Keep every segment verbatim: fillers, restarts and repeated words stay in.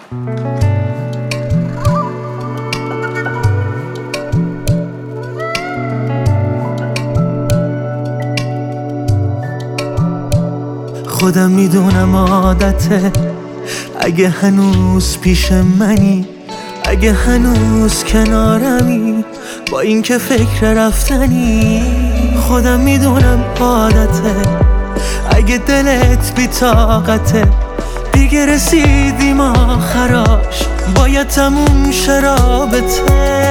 خودم میدونم عادته، اگه هنوز پیش منی، اگه هنوز کنارمی، با این که فکر رفتنی. خودم میدونم عادته، اگه دلت بی طاقته، دیگه رسیدیم آخراش، باید تموم شه رابطه.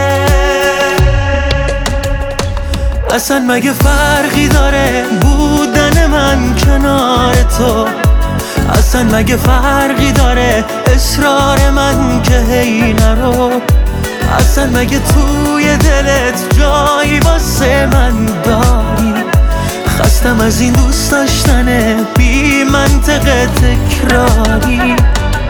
اصلا مگه فرقی داره بودن من کنار تو؟ اصلا مگه فرقی داره اصرار من که هی نرو؟ اصلا مگه توی دلت جایی واسه من داری؟ خستم از این دوست داشتن بی منطق تکراری.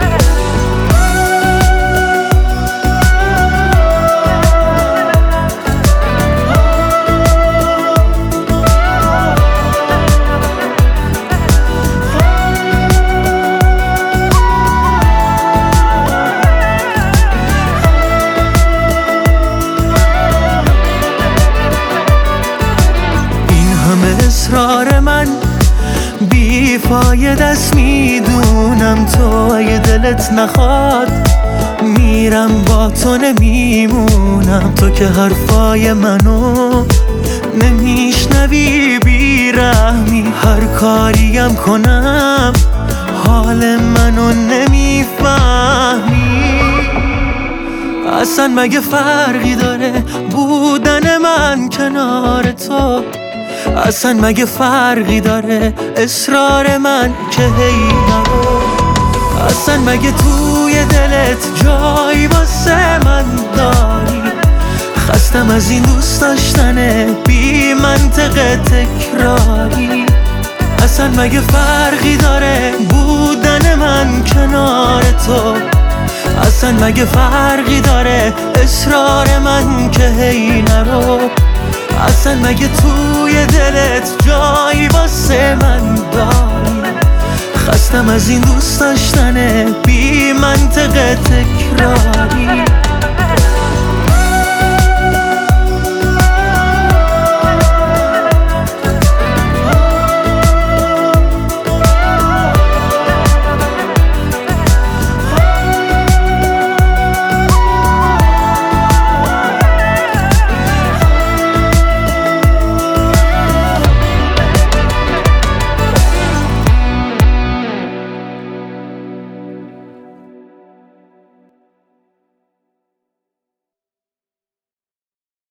اصرار من بی فایده است، میدونم تو اگه دلت نخواد میرم با تو نمیمونم. تو که حرفای منو نمیشنوی، بی رحمی هر کاریم کنم حال منو نمیفهمی. اصلا مگه فرقی داره بودن من کنار تو؟ اصلا مگه فرقی داره اصرار من که هی نرو؟ اصلا مگه توی دلت جایی واسه من داری؟ خستم از این دوست داشتن بی منطق تکراری. اصلا مگه فرقی داره بودن من کنار تو؟ اصلا مگه فرقی داره اصرار من که هی نرو؟ اصلا مگه توی دلت جایی واسه من داری؟ خستم از این دوست داشتن بی منطق تکراری.